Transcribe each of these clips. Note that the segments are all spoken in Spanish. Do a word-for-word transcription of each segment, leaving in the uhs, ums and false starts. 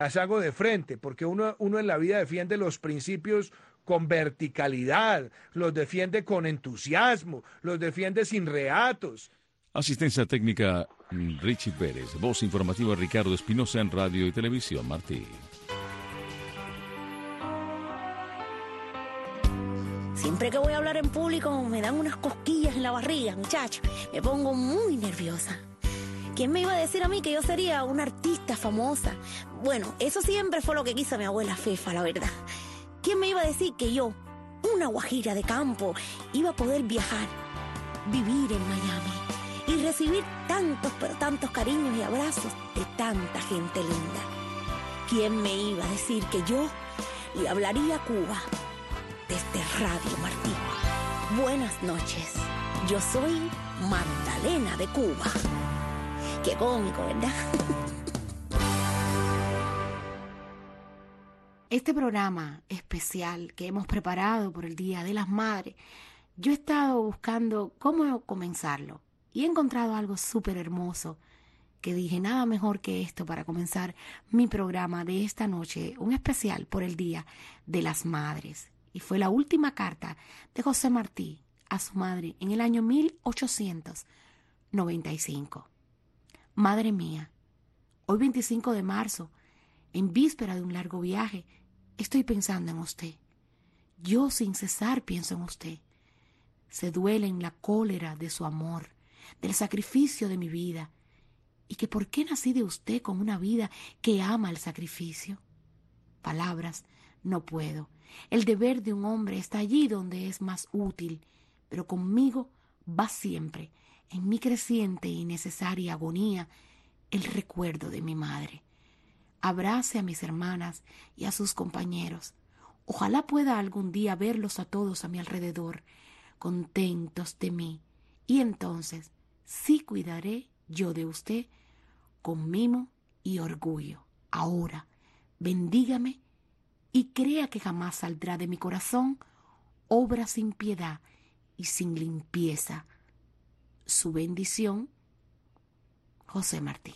las hago de frente, porque uno, uno en la vida defiende los principios con verticalidad, los defiende con entusiasmo, los defiende sin reatos. Asistencia técnica Richie Pérez, voz informativa Ricardo Espinosa en Radio y Televisión Martí. Siempre que voy a hablar en público me dan unas cosquillas en la barriga, muchacho. Me pongo muy nerviosa. ¿Quién me iba a decir a mí que yo sería una artista famosa? Bueno, eso siempre fue lo que quiso mi abuela Fefa, la verdad. ¿Quién me iba a decir que yo, una guajira de campo, iba a poder viajar, vivir en Miami y recibir tantos, pero tantos cariños y abrazos de tanta gente linda? ¿Quién me iba a decir que yo le hablaría a Cuba desde Radio Martí? Buenas noches, yo soy Magdalena de Cuba. Qué cómico, ¿verdad? Este programa especial que hemos preparado por el Día de las Madres, yo he estado buscando cómo comenzarlo y he encontrado algo súper hermoso que dije, nada mejor que esto para comenzar mi programa de esta noche, un especial por el Día de las Madres. Y fue la última carta de José Martí a su madre en el año mil ochocientos noventa y cinco. Madre mía, hoy veinticinco de marzo, en víspera de un largo viaje, estoy pensando en usted. Yo sin cesar pienso en usted. Se duele en la cólera de su amor, del sacrificio de mi vida, y que por qué nací de usted con una vida que ama el sacrificio. Palabras no puedo. El deber de un hombre está allí donde es más útil, pero conmigo va siempre, en mi creciente y necesaria agonía, el recuerdo de mi madre. Abrace a mis hermanas y a sus compañeros. Ojalá pueda algún día verlos a todos a mi alrededor, contentos de mí. Y entonces sí cuidaré yo de usted con mimo y orgullo. Ahora, bendígame y crea que jamás saldrá de mi corazón obra sin piedad y sin limpieza. Su bendición, José Martí.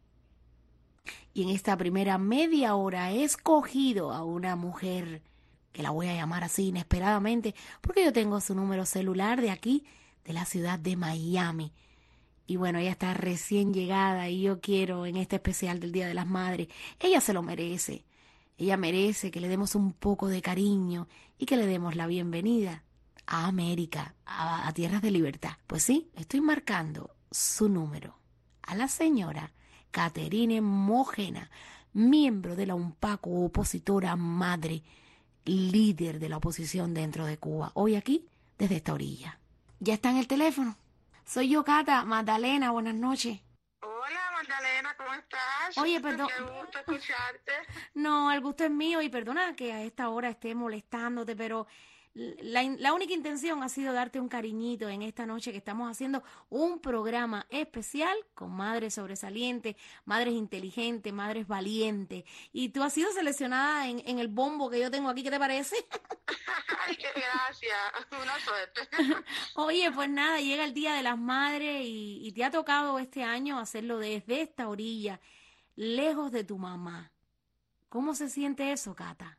Y en esta primera media hora he escogido a una mujer que la voy a llamar así inesperadamente porque yo tengo su número celular de aquí, de la ciudad de Miami. Y bueno, ella está recién llegada y yo quiero en este especial del Día de las Madres, ella se lo merece. Ella merece que le demos un poco de cariño y que le demos la bienvenida a América, a, a tierras de libertad. Pues sí, estoy marcando su número a la señora Caterine Mojena, miembro de la UNPACO, opositora madre, líder de la oposición dentro de Cuba. Hoy aquí, desde esta orilla. Ya está en el teléfono. Soy yo, Cata, Magdalena, buenas noches. Hola, Magdalena, ¿cómo estás? Oye, perdón. Qué gusto escucharte. No, el gusto es mío y perdona que a esta hora esté molestándote, pero la, la única intención ha sido darte un cariñito en esta noche que estamos haciendo un programa especial con madres sobresalientes, madres inteligentes, madres valientes. Y tú has sido seleccionada en, en el bombo que yo tengo aquí, ¿qué te parece? Ay, qué gracia, una suerte. Oye, pues nada, llega el Día de las Madres y, y te ha tocado este año hacerlo desde esta orilla, lejos de tu mamá. ¿Cómo se siente eso, Cata?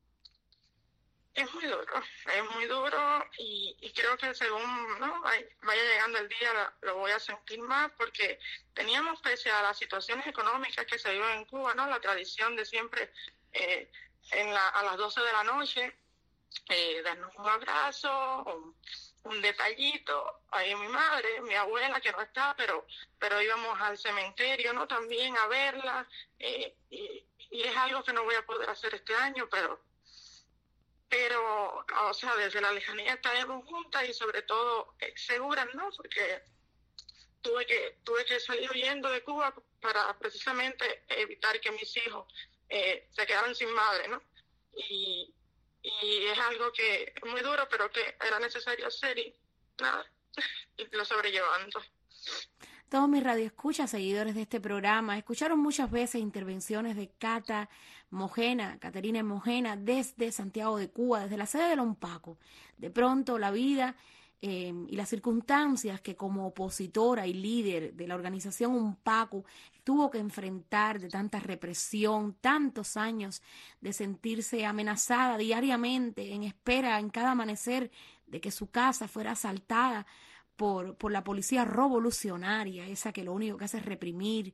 Es muy duro, es muy duro y, y creo que según ¿no? vaya llegando el día lo, lo voy a sentir más porque teníamos, pese a las situaciones económicas que se viven en Cuba, ¿no? La tradición de siempre eh, en la, a las doce de la noche eh, darnos un abrazo, un, un detallito. Ahí mi madre, mi abuela que no está, pero pero íbamos al cementerio, ¿no? También a verla eh, y, y es algo que no voy a poder hacer este año, pero pero, o sea, desde la lejanía estaremos juntas y sobre todo eh, seguras, ¿no? Porque tuve que tuve que salir huyendo de Cuba para precisamente evitar que mis hijos eh, se quedaran sin madre, ¿no? Y, y es algo que es muy duro, pero que era necesario hacer y nada, y lo sobrellevando. Todos mis radioescuchas, seguidores de este programa, escucharon muchas veces intervenciones de Cata Mojena, Caterine Mojena, desde Santiago de Cuba, desde la sede de la UNPACO. De pronto la vida eh, y las circunstancias que como opositora y líder de la organización UNPACU tuvo que enfrentar, de tanta represión, tantos años de sentirse amenazada diariamente, en espera en cada amanecer de que su casa fuera asaltada por, por la policía revolucionaria, esa que lo único que hace es reprimir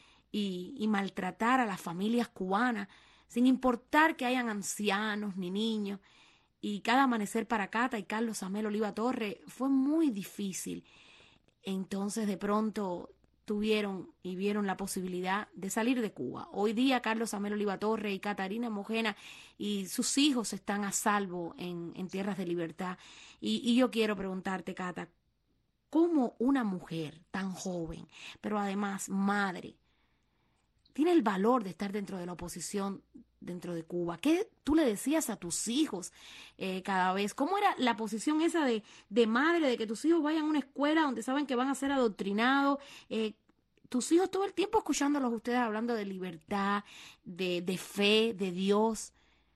y, y maltratar a las familias cubanas, sin importar que hayan ancianos ni niños. Y cada amanecer para Cata y Carlos Amel Oliva Torres fue muy difícil. Entonces de pronto tuvieron y vieron la posibilidad de salir de Cuba. Hoy día Carlos Amel Oliva Torres y Catarina Mojena y sus hijos están a salvo en, en tierras de libertad. Y, y yo quiero preguntarte, Cata, ¿cómo una mujer tan joven, pero además madre, tiene el valor de estar dentro de la oposición dentro de Cuba? ¿Qué tú le decías a tus hijos eh, cada vez? ¿Cómo era la posición esa de, de madre, de que tus hijos vayan a una escuela donde saben que van a ser adoctrinados? Eh, tus hijos todo el tiempo escuchándolos ustedes hablando de libertad, de, de fe, de Dios.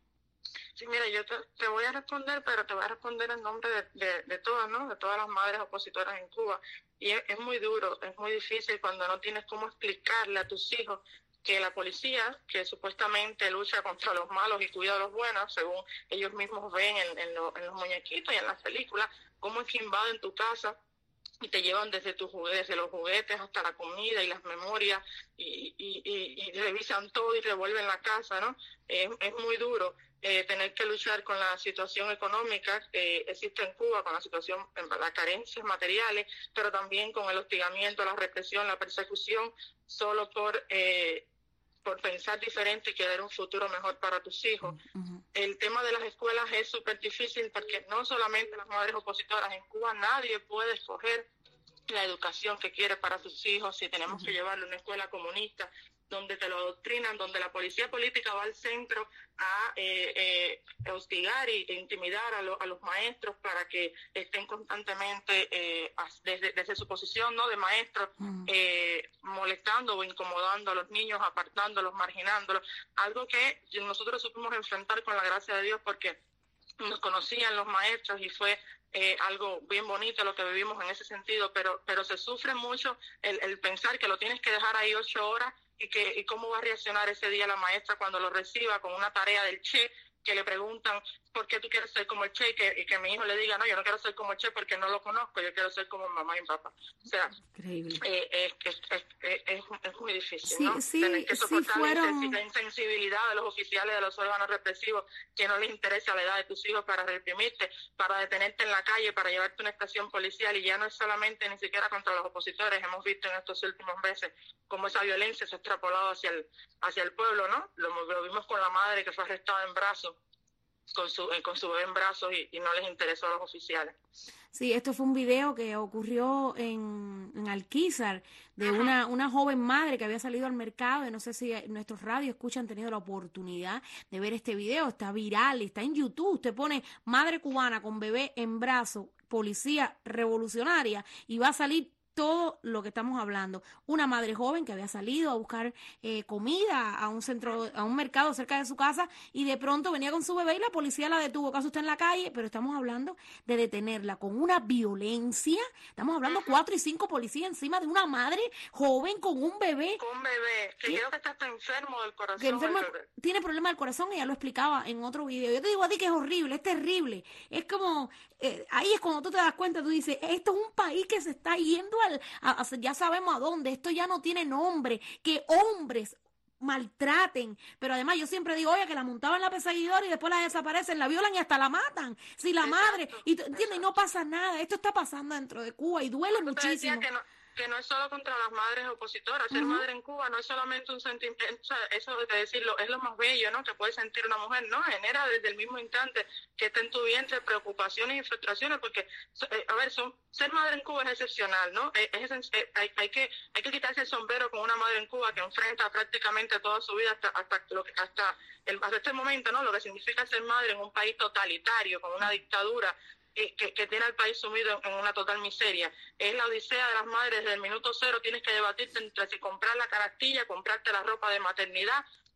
Sí, mira, yo te, te voy a responder, pero te voy a responder en nombre de, de, de todas, ¿no? De todas las madres opositoras en Cuba. Y es, es muy duro, es muy difícil cuando no tienes cómo explicarle a tus hijos que la policía, que supuestamente lucha contra los malos y cuida a los buenos, según ellos mismos ven en, en, lo, en los muñequitos y en las películas, cómo es que invaden tu casa y te llevan desde tus juguetes, desde los juguetes hasta la comida y las memorias, y, y, y, y revisan todo y revuelven la casa, ¿no? Es, es muy duro eh, tener que luchar con la situación económica que existe en Cuba, con la situación, las carencias materiales, pero también con el hostigamiento, la represión, la persecución, solo por... Eh, por pensar diferente y querer un futuro mejor para tus hijos. Uh-huh. El tema de las escuelas es súper difícil porque no solamente las madres opositoras, en Cuba nadie puede escoger la educación que quiere para sus hijos, si tenemos uh-huh. que llevarlo a una escuela comunista, donde te lo adoctrinan, donde la policía política va al centro a eh, eh, hostigar e intimidar a, lo, a los maestros para que estén constantemente eh, desde, desde su posición, ¿no?, de maestros, mm. eh, molestando o incomodando a los niños, apartándolos, marginándolos, algo que nosotros supimos enfrentar con la gracia de Dios porque nos conocían los maestros y fue eh, algo bien bonito lo que vivimos en ese sentido, pero pero se sufre mucho el, el pensar que lo tienes que dejar ahí ocho horas y que y cómo va a reaccionar ese día la maestra cuando lo reciba con una tarea del Che, que le preguntan por qué tú quieres ser como el Che, y que, y que mi hijo le diga, no, yo no quiero ser como el Che porque no lo conozco, yo quiero ser como mamá y papá. O sea, increíble. Eh, es, es, es, es, es muy difícil, sí, ¿no? Sí, Tener que soportar sí fueron... la insensibilidad de los oficiales de los órganos represivos, que no les interesa la edad de tus hijos para reprimirte, para detenerte en la calle, para llevarte a una estación policial, y ya no es solamente ni siquiera contra los opositores. Hemos visto en estos últimos meses cómo esa violencia se ha extrapolado hacia el, hacia el pueblo, ¿no? Lo, lo vimos con la madre que fue arrestada en brazos, con su, con su bebé en brazos, y, y no les interesó a los oficiales. Sí, esto fue un video que ocurrió en, en Alquizar de una, una joven madre que había salido al mercado, y no sé si nuestros radios escuchan han tenido la oportunidad de ver este video, está viral, está en YouTube. Usted pone madre cubana con bebé en brazos, policía revolucionaria, y va a salir todo lo que estamos hablando. Una madre joven que había salido a buscar eh, comida a un centro, a un mercado cerca de su casa, y de pronto venía con su bebé y la policía la detuvo. ¿Acaso está en la calle? Pero estamos hablando de detenerla con una violencia. Estamos hablando cuatro y cinco policías encima de una madre joven con un bebé. Con un bebé, que creo que está hasta enfermo del corazón. Que enfermo, tiene problema del corazón, ella lo explicaba en otro video. Yo te digo a ti que es horrible, es terrible. Es como, eh, ahí es cuando tú te das cuenta, tú dices, esto es un país que se está yendo al, a, a, ya sabemos a dónde, esto ya no tiene nombre, que hombres maltraten, pero además yo siempre digo, oye, que la montaban en la perseguidora y después la desaparecen, la violan y hasta la matan, si la exacto, madre, y entiendes, y no pasa nada. Esto está pasando dentro de Cuba y duele muchísimo. Que no, que no es solo contra las madres opositoras. Ser uh-huh. madre en Cuba no es solamente un sentimiento, eso de decirlo, es lo más bello, ¿no?, que puede sentir una mujer, ¿no? Genera desde el mismo instante que está en tu vientre preocupaciones y frustraciones, porque, eh, a ver, son, ser madre en Cuba es excepcional, ¿no? Es, es, es, hay, hay, que, hay que quitarse el sombrero con una madre en Cuba que enfrenta prácticamente toda su vida hasta hasta lo que, hasta, el, hasta este momento, ¿no?, lo que significa ser madre en un país totalitario, con una dictadura, Que, que tiene al país sumido en una total miseria. Es la odisea de las madres. Desde el minuto cero tienes que debatirte entre si comprar la canastilla, comprarte la ropa de maternidad,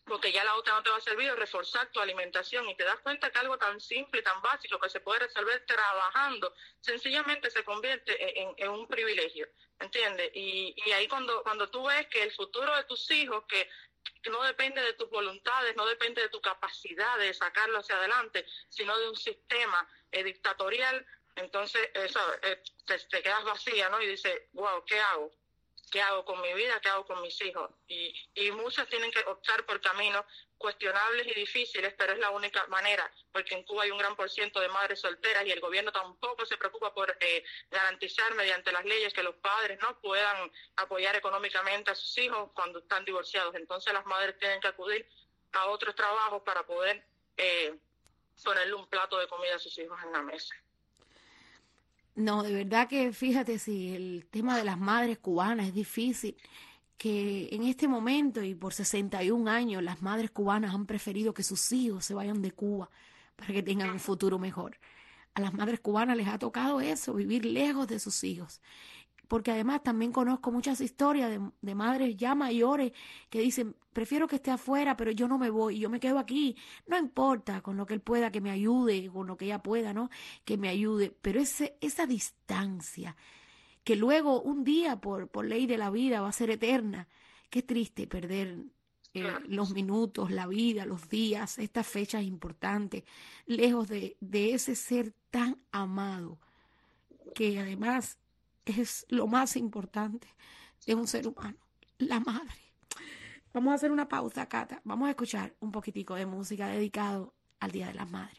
porque ya la otra no te va a servir, reforzar tu alimentación, y te das cuenta que algo tan simple y tan básico que se puede resolver trabajando, sencillamente se convierte en, en un privilegio, ¿entiendes? Y, y ahí cuando, cuando tú ves que el futuro de tus hijos, que, que no depende de tus voluntades, no depende de tu capacidad de sacarlo hacia adelante, sino de un sistema eh, dictatorial, entonces eso, eh, te, te quedas vacía, ¿no? Y dices, wow, ¿qué hago? ¿Qué hago con mi vida? ¿Qué hago con mis hijos? Y, y muchos tienen que optar por caminos cuestionables y difíciles, pero es la única manera, porque en Cuba hay un gran por ciento de madres solteras y el gobierno tampoco se preocupa por eh, garantizar mediante las leyes que los padres no puedan apoyar económicamente a sus hijos cuando están divorciados. Entonces las madres tienen que acudir a otros trabajos para poder eh, ponerle un plato de comida a sus hijos en la mesa. No, de verdad que fíjate, si el tema de las madres cubanas es difícil, que en este momento y por sesenta y un años las madres cubanas han preferido que sus hijos se vayan de Cuba para que tengan un futuro mejor. A las madres cubanas les ha tocado eso, vivir lejos de sus hijos. Porque además también conozco muchas historias de, de madres ya mayores que dicen, prefiero que esté afuera, pero yo no me voy, yo me quedo aquí, no importa, con lo que él pueda que me ayude, con lo que ella pueda, ¿no? Que me ayude, pero ese, esa distancia, que luego un día por, por ley de la vida va a ser eterna, qué triste perder eh, los minutos, la vida, los días, estas fechas importantes, lejos de, de ese ser tan amado, que además es lo más importante de un ser humano, la madre. Vamos a hacer una pausa, Cata. Vamos a escuchar un poquitico de música dedicado al Día de las Madres.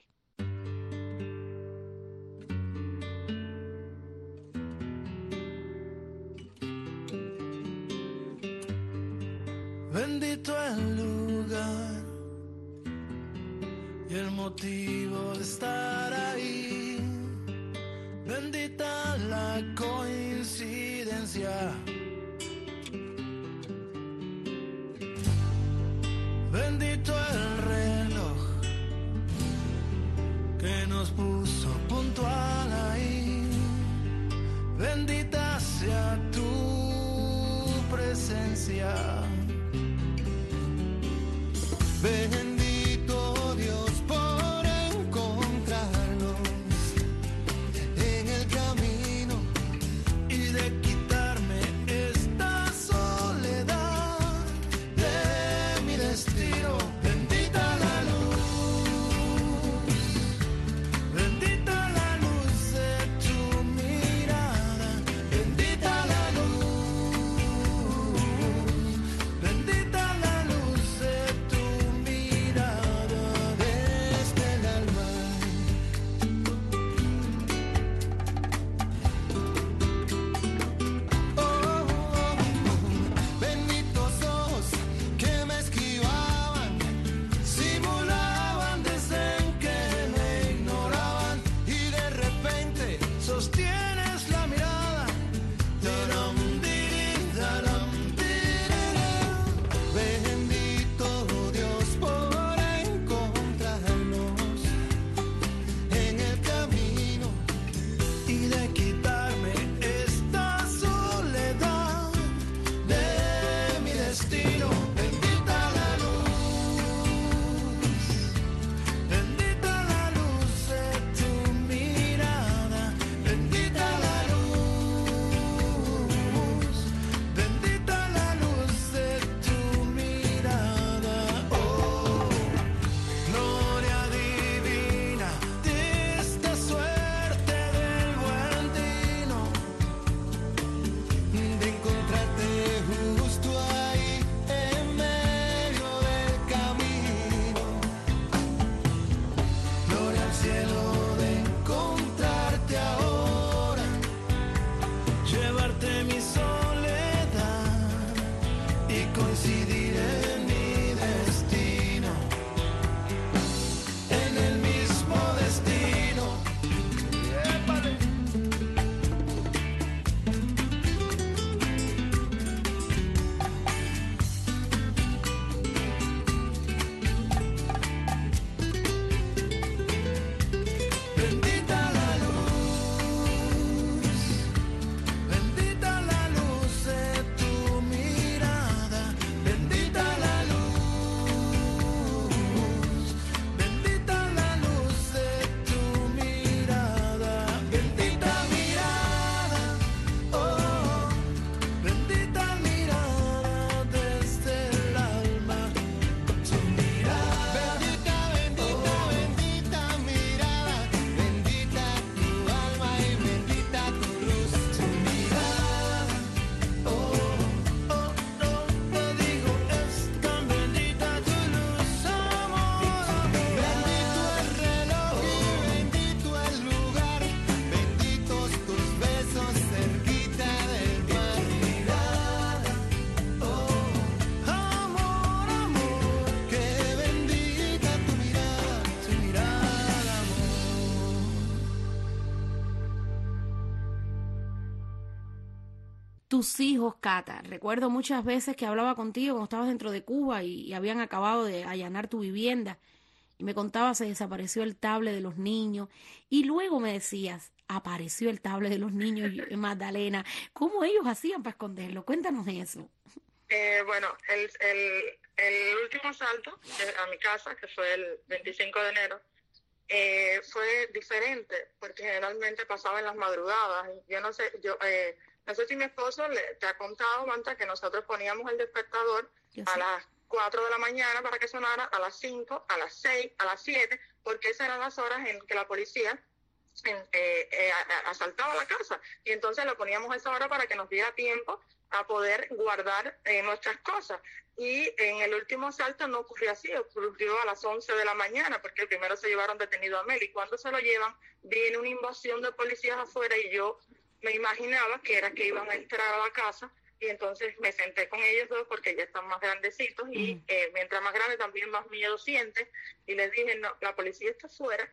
Bendito el lugar y el motivo de estar ahí. Bendita la coincidencia. Bendito el reloj que nos puso puntual ahí. Bendita sea tu presencia. Bendito Dios por encontrarnos en el camino y de quitarme esta soledad de mi destino. Bendita la luz, bendita la luz de tu mirada, bendita la luz, bendita la luz de tu mirada. tus hijos, Cata. Recuerdo muchas veces que hablaba contigo cuando estabas dentro de Cuba y, y habían acabado de allanar tu vivienda y me contabas se desapareció el tablet de los niños y luego me decías, apareció el tablet de los niños, y, Magdalena. ¿Cómo ellos hacían para esconderlo? Cuéntanos eso. Eh, bueno, el, el, el último asalto a mi casa, que fue el veinticinco de enero, eh, fue diferente, porque generalmente pasaba en las madrugadas. Yo no sé, yo eh, no sé si mi esposo le, te ha contado, Manta, que nosotros poníamos el despertador a las cuatro de la mañana para que sonara, a las cinco, a las seis, a las siete, porque esas eran las horas en que la policía en, eh, eh, asaltaba la casa. Y entonces lo poníamos a esa hora para que nos diera tiempo a poder guardar eh, nuestras cosas. Y en el último asalto no ocurrió así, ocurrió a las once de la mañana, porque el primero se llevaron detenido a Mel, y cuando se lo llevan, viene una invasión de policías afuera, y yo me imaginaba que era que iban a entrar a la casa, y entonces me senté con ellos dos, porque ya están más grandecitos, y Mm. eh, mientras más grande también más miedo sienten, y les dije, no, la policía está afuera,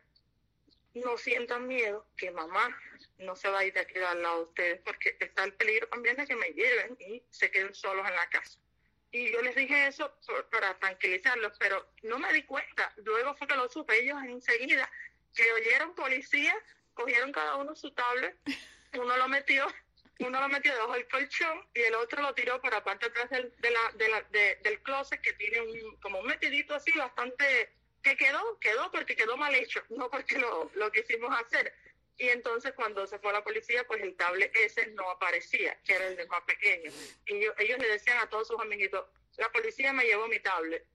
no sientan miedo, que mamá no se va a ir de aquí al lado de ustedes, porque está el peligro también de que me lleven y se queden solos en la casa. Y yo les dije eso por, para tranquilizarlos, pero no me di cuenta. Luego fue que lo supe, ellos enseguida, que oyeron policía, cogieron cada uno su tablet, uno lo metió, uno lo metió debajo del colchón y el otro lo tiró por la parte atrás del, de la, de la, de, del closet, que tiene un, como un metidito así bastante, que quedó, quedó porque quedó mal hecho, no porque lo, lo quisimos hacer. Y entonces cuando se fue la policía, pues el tablet ese no aparecía, que era el de más pequeño. Y yo, ellos le decían a todos sus amiguitos, la policía me llevó mi tablet.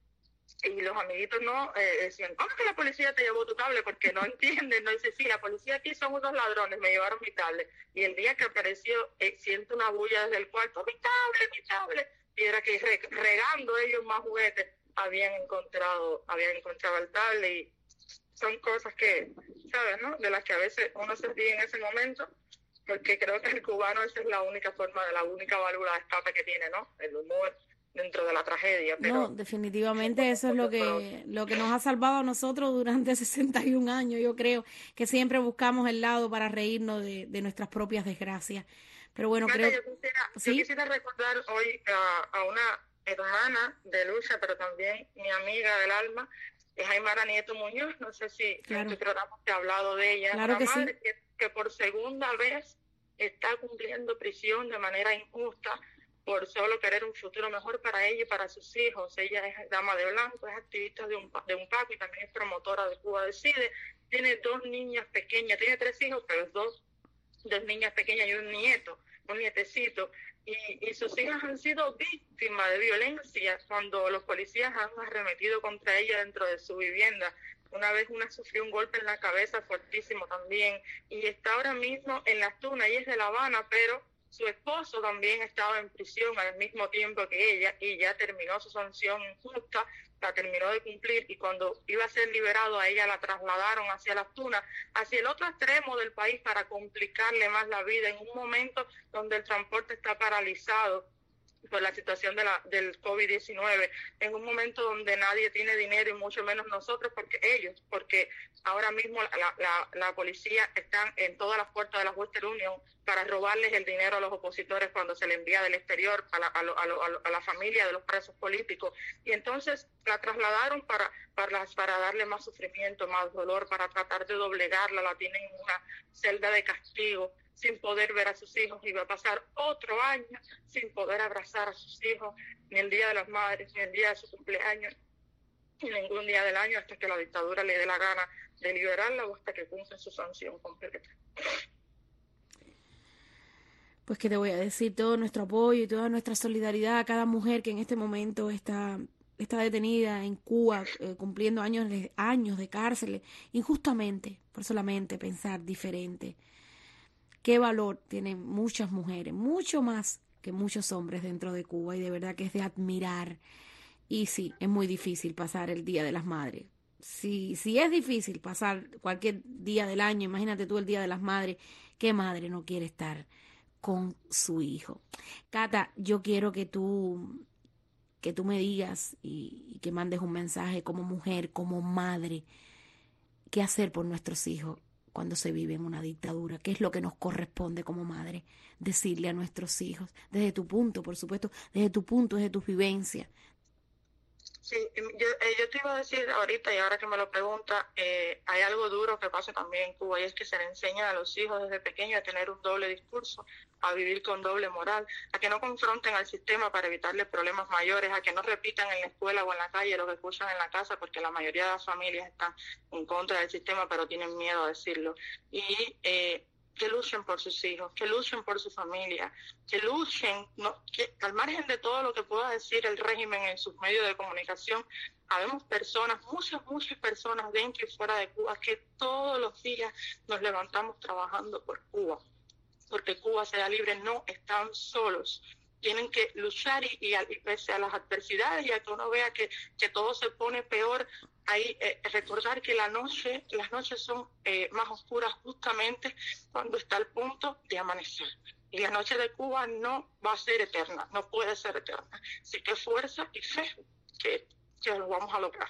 Y los amiguitos no eh, decían, ¿cómo que la policía te llevó tu tablet? Porque no entienden, no dicen, sí, la policía aquí son unos ladrones, me llevaron mi tablet. Y el día que apareció, eh, siento una bulla desde el cuarto, mi tablet, mi tablet. Y era que re, regando ellos más juguetes, habían encontrado, habían encontrado el tablet. Y son cosas que, ¿sabes, no? De las que a veces uno se ríe en ese momento, porque creo que el cubano esa es la única forma, de la única válvula de escape que tiene, ¿no? El humor dentro de la tragedia. Pero no, definitivamente eso es lo que, lo que nos ha salvado a nosotros durante sesenta y un años, yo creo, que siempre buscamos el lado para reírnos de, de nuestras propias desgracias. Pero bueno, Marta, creo... yo quisiera, ¿Sí? yo quisiera recordar hoy a, a una hermana de lucha, pero también mi amiga del alma, es Aymara Nieto Muñoz. No sé si Claro. en tu programa te he hablado de ella. Claro Una que sí. madre que, que por segunda vez está cumpliendo prisión de manera injusta por solo querer un futuro mejor para ella y para sus hijos. Ella es dama de blanco, es activista de un, de un P A C y también es promotora de Cuba Decide. Tiene dos niñas pequeñas, tiene tres hijos, pero dos, dos niñas pequeñas y un nieto, un nietecito. Y, y sus hijas han sido víctimas de violencia cuando los policías han arremetido contra ella dentro de su vivienda. Una vez una sufrió un golpe en la cabeza fuertísimo también, y está ahora mismo en Las Tunas. Ella es de La Habana, pero su esposo también estaba en prisión al mismo tiempo que ella, y ya terminó su sanción injusta, la terminó de cumplir, y cuando iba a ser liberado a ella la trasladaron hacia Las Tunas, hacia el otro extremo del país, para complicarle más la vida en un momento donde el transporte está paralizado por la situación de la, del COVID diecinueve, en un momento donde nadie tiene dinero y mucho menos nosotros, porque ellos, porque ahora mismo la, la, la policía está en todas las puertas de la Western Union para robarles el dinero a los opositores cuando se le envía del exterior a la, a, lo, a, lo, a, lo, a la familia de los presos políticos. Y entonces la trasladaron para, para, para darle más sufrimiento, más dolor, para tratar de doblegarla. La tienen en una celda de castigo, sin poder ver a sus hijos, y va a pasar otro año sin poder abrazar a sus hijos, ni el Día de las Madres, ni el día de su cumpleaños, ni ningún día del año, hasta que la dictadura le dé la gana de liberarla o hasta que cumpla su sanción completa. Pues que te voy a decir, todo nuestro apoyo y toda nuestra solidaridad a cada mujer que en este momento está, está detenida en Cuba, eh, cumpliendo años de, años de cárcel, injustamente, por solamente pensar diferente. Qué valor tienen muchas mujeres, mucho más que muchos hombres dentro de Cuba, y de verdad que es de admirar. Y sí, es muy difícil pasar el Día de las Madres. Si, si es difícil pasar cualquier día del año, imagínate tú el Día de las Madres, ¿qué madre no quiere estar con su hijo? Cata, yo quiero que tú, que tú me digas y, y que mandes un mensaje como mujer, como madre, qué hacer por nuestros hijos. cuando se vive en una dictadura, qué es lo que nos corresponde como madre decirle a nuestros hijos, desde tu punto, por supuesto, desde tu punto, desde tus vivencias. Sí, yo, eh, yo te iba a decir ahorita, y ahora que me lo pregunta, eh, hay algo duro que pasa también en Cuba, y es que se le enseña a los hijos desde pequeños a tener un doble discurso, a vivir con doble moral, a que no confronten al sistema para evitarles problemas mayores, a que no repitan en la escuela o en la calle lo que escuchan en la casa, porque la mayoría de las familias están en contra del sistema, pero tienen miedo a decirlo. Y eh, que luchen por sus hijos, que luchen por su familia, que luchen, no, que al margen de todo lo que pueda decir el régimen en sus medios de comunicación, habemos personas, muchas, muchas personas dentro y fuera de Cuba que todos los días nos levantamos trabajando por Cuba, porque Cuba sea libre. No están solos, tienen que luchar y, y, y pese a las adversidades y a que uno vea que, que todo se pone peor, ahí eh, recordar que la noche, las noches son eh, más oscuras justamente cuando está al punto de amanecer. Y la noche de Cuba no va a ser eterna, no puede ser eterna. Así que fuerza y fe que, que lo vamos a lograr.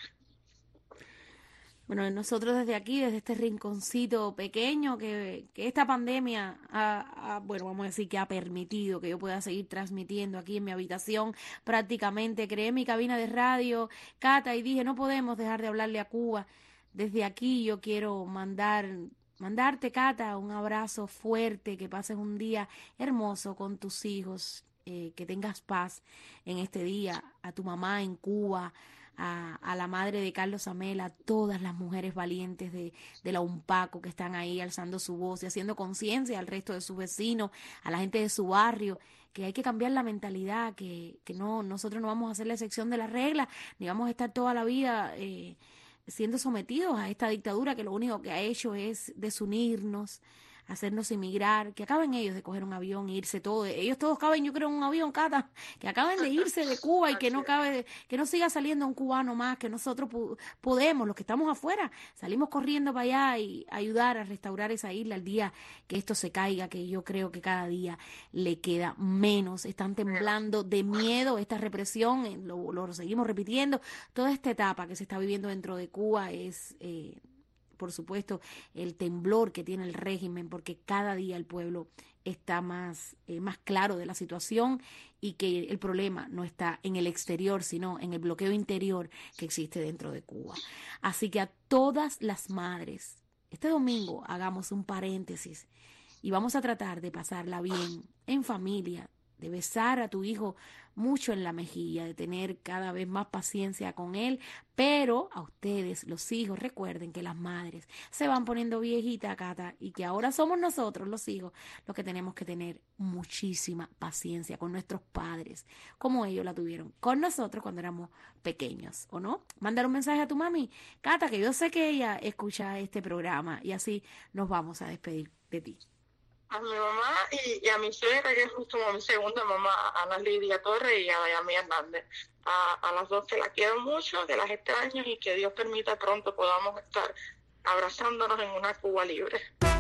Bueno, nosotros desde aquí, desde este rinconcito pequeño que, que esta pandemia ha, ha, bueno, vamos a decir que ha permitido que yo pueda seguir transmitiendo aquí en mi habitación prácticamente. Creé mi cabina de radio, Cata, y dije, no podemos dejar de hablarle a Cuba. Desde aquí yo quiero mandar, mandarte, Cata, un abrazo fuerte, que pases un día hermoso con tus hijos, eh, que tengas paz en este día, a tu mamá en Cuba, A, a la madre de Carlos Amel, a todas las mujeres valientes de, de la UNPACO que están ahí alzando su voz y haciendo conciencia al resto de sus vecinos, a la gente de su barrio, que hay que cambiar la mentalidad, que, que no nosotros no vamos a hacer la excepción de las reglas, ni vamos a estar toda la vida eh, siendo sometidos a esta dictadura que lo único que ha hecho es desunirnos, hacernos emigrar, que acaben ellos de coger un avión e irse todos, ellos todos caben yo creo en un avión, Cata, que acaben de irse de Cuba y que no cabe, que no siga saliendo un cubano más, que nosotros pu- podemos, los que estamos afuera, salimos corriendo para allá y ayudar a restaurar esa isla el día que esto se caiga, que yo creo que cada día le queda menos, están temblando de miedo, esta represión, eh, lo, lo seguimos repitiendo, toda esta etapa que se está viviendo dentro de Cuba es... Eh, por supuesto, el temblor que tiene el régimen, porque cada día el pueblo está más, eh, más claro de la situación y que el problema no está en el exterior, sino en el bloqueo interior que existe dentro de Cuba. Así que a todas las madres, este domingo hagamos un paréntesis y vamos a tratar de pasarla bien en familia, de besar a tu hijo mucho en la mejilla, de tener cada vez más paciencia con él, pero a ustedes, los hijos, recuerden que las madres se van poniendo viejitas, Cata, y que ahora somos nosotros, los hijos, los que tenemos que tener muchísima paciencia con nuestros padres, como ellos la tuvieron con nosotros cuando éramos pequeños, ¿o no? Mandar un mensaje a tu mami, Cata, que yo sé que ella escucha este programa, y así nos vamos a despedir de ti. A mi mamá y, y a mi suegra, que es justo como mi segunda mamá, Ana Lidia Torres, y a Dayami Hernández. A, a las dos que las quiero mucho, que las extraño y que Dios permita pronto podamos estar abrazándonos en una Cuba libre.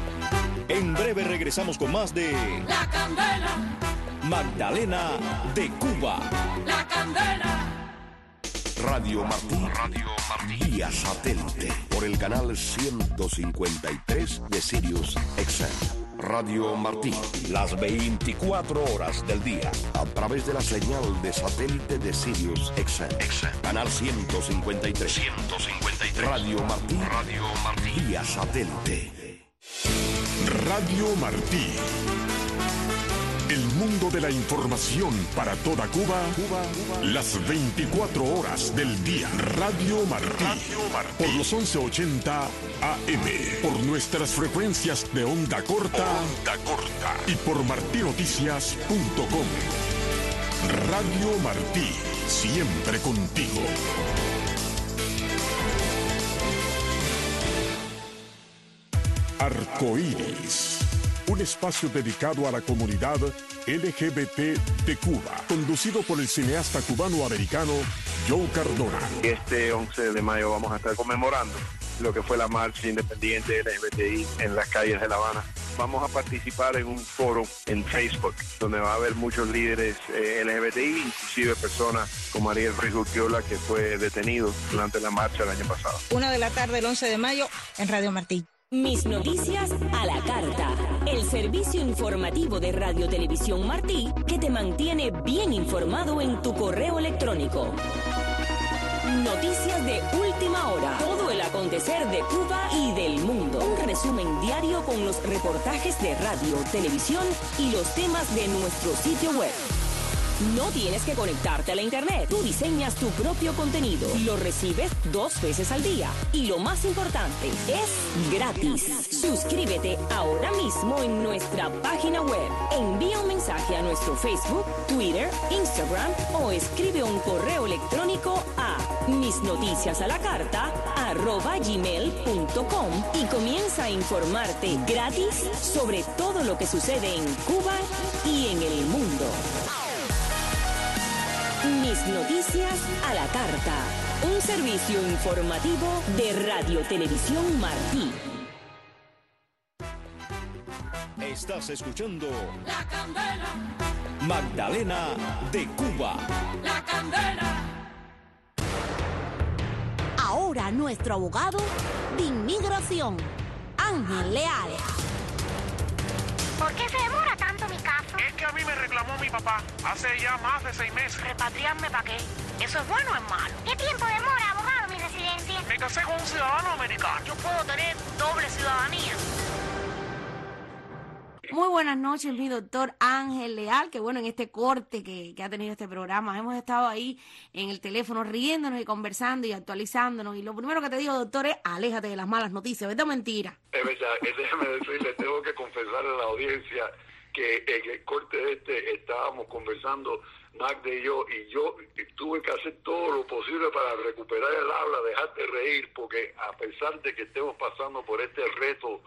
En breve regresamos con más de La Candela, Magdalena de Cuba. La Candela. Radio Martí, Radio Martí, vía satélite, por el canal ciento cincuenta y tres de Sirius X M. Radio Martí, Las veinticuatro horas del día. a través de la señal de satélite de Sirius X M. Canal ciento cincuenta y tres. ciento cincuenta y tres. Radio Martí, Radio Martí, vía satélite. Radio Martí. El mundo de la información para toda Cuba, Cuba, Cuba. Las veinticuatro horas del día. Radio Martí. Radio Martí. Por los once ochenta A M. Por nuestras frecuencias de onda corta. Onda corta. Y por martinoticias punto com. Radio Martí. Siempre contigo. Arcoíris. Un espacio dedicado a la comunidad L G B T de Cuba, conducido por el cineasta cubano-americano Joe Cardona. Este once de mayo vamos a estar conmemorando lo que fue la marcha independiente L G B T I en las calles de La Habana. Vamos a participar en un foro en Facebook, donde va a haber muchos líderes eh, L G B T I, inclusive personas como Ariel Ruiz Urquiola, que fue detenido durante la marcha el año pasado. Una de la tarde, el once de mayo, en Radio Martí. Mis noticias a la carta. El servicio informativo de Radio Televisión Martí que te mantiene bien informado en tu correo electrónico. Noticias de última hora. Todo el acontecer de Cuba y del mundo. Un resumen diario con los reportajes de radio, televisión y los temas de nuestro sitio web. No tienes que conectarte a la internet. Tú diseñas tu propio contenido. Lo recibes dos veces al día. Y lo más importante, es gratis. Suscríbete ahora mismo en nuestra página web. Envía un mensaje a nuestro Facebook, Twitter, Instagram o escribe un correo electrónico a misnoticiasalacarta arroba gmail punto com y comienza a informarte gratis sobre todo lo que sucede en Cuba y en el mundo. Mis noticias a la carta. Un servicio informativo de Radio Televisión Martí. Estás escuchando La Candela. Magdalena de Cuba. La Candela. Ahora nuestro abogado de inmigración, Ángel Leal. ¿Por qué se demora tanto mi caso? Es que a mí me reclamó mi papá hace ya más de seis meses. ¿Repatriarme para qué? ¿Eso es bueno o es malo? ¿Qué tiempo demora, abogado, mi residencia? Me casé con un ciudadano americano. Yo puedo tener doble ciudadanía. Muy buenas noches, mi doctor Ángel Leal, que bueno, en este corte que, que ha tenido este programa, hemos estado ahí en el teléfono riéndonos y conversando y actualizándonos. Y lo primero que te digo, doctor, es aléjate de las malas noticias, ¿verdad o mentira? Es verdad, déjame decirle, tengo que confesarle a la audiencia que en el corte de este estábamos conversando, Magda y yo, y yo tuve que hacer todo lo posible para recuperar el habla, dejarte reír, porque a pesar de que estemos pasando por este reto,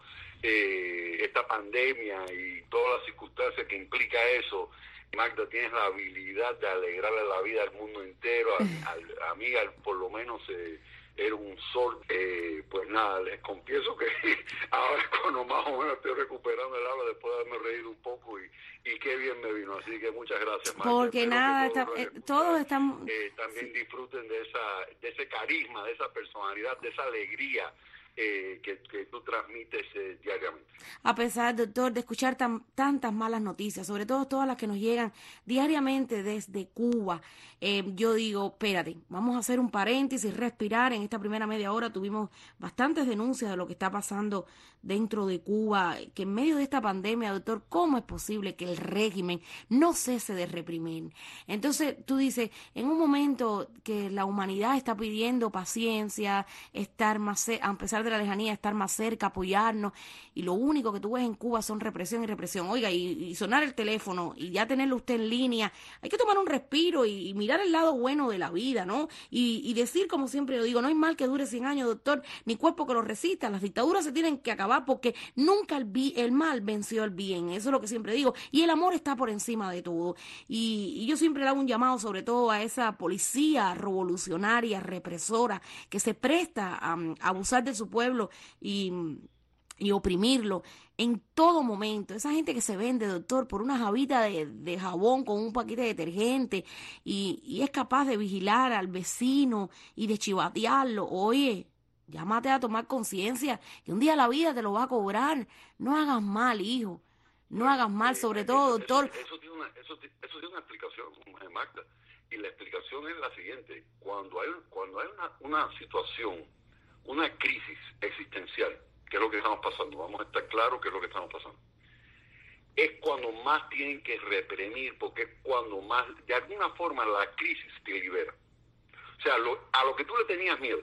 eh, esta pandemia y todas las circunstancias que implica eso, Magda, tienes la habilidad de alegrarle la vida al mundo entero, a, a, a mí por lo menos eh, era un sol. Eh, pues nada, les confieso que ahora cuando más o menos estoy recuperando el habla después de haberme reído un poco y, y qué bien me vino, así que muchas gracias, Magda. Porque Espero nada, que todos, está, los eh, todos estamos... Eh, también disfruten de esa de ese carisma, de esa personalidad, de esa alegría Eh, que, que tú transmites eh, diariamente. A pesar, doctor, de escuchar tan, tantas malas noticias, sobre todo todas las que nos llegan diariamente desde Cuba, eh, yo digo, espérate, vamos a hacer un paréntesis, respirar. En esta primera media hora tuvimos bastantes denuncias de lo que está pasando dentro de Cuba, que en medio de esta pandemia, doctor, ¿cómo es posible que el régimen no cese de reprimir? Entonces, tú dices, en un momento que la humanidad está pidiendo paciencia, estar más, a pesar de la lejanía, estar más cerca, apoyarnos, y lo único que tú ves en Cuba son represión y represión. Oiga, y, y sonar el teléfono y ya tenerlo usted en línea, hay que tomar un respiro y, y mirar el lado bueno de la vida, ¿no? Y, y decir, como siempre yo digo, no hay mal que dure cien años, doctor, ni cuerpo que lo resista. Las dictaduras se tienen que acabar porque nunca el, bi, el mal venció al bien, eso es lo que siempre digo, y el amor está por encima de todo. Y, y yo siempre le hago un llamado sobre todo a esa policía revolucionaria, represora, que se presta a, a abusar de su pueblo y, y oprimirlo en todo momento. Esa gente que se vende, doctor, por una jabita de, de jabón con un paquete de detergente y, y es capaz de vigilar al vecino y de chivatearlo. Oye, llámate a tomar conciencia que un día la vida te lo va a cobrar. No hagas mal, hijo. No hagas mal, sobre todo, doctor. Eso, eso, tiene, una, eso, eso tiene una explicación, Magda. Y la explicación es la siguiente. Cuando hay, cuando hay una, una situación, una crisis existencial, que es lo que estamos pasando, vamos a estar claros que es lo que estamos pasando, es cuando más tienen que reprimir, porque es cuando más, de alguna forma, la crisis te libera. O sea, lo, a lo que tú le tenías miedo,